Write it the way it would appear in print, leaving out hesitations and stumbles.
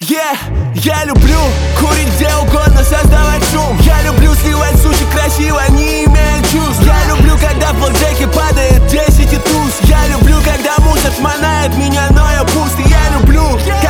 Я люблю курить где угодно, создавать шум. Я люблю сливать суши красиво, не имея чувств. Я люблю, когда в блэкджеке падает 10 и туз. Я люблю, когда мусор шмонает меня, но я пуст. И я люблю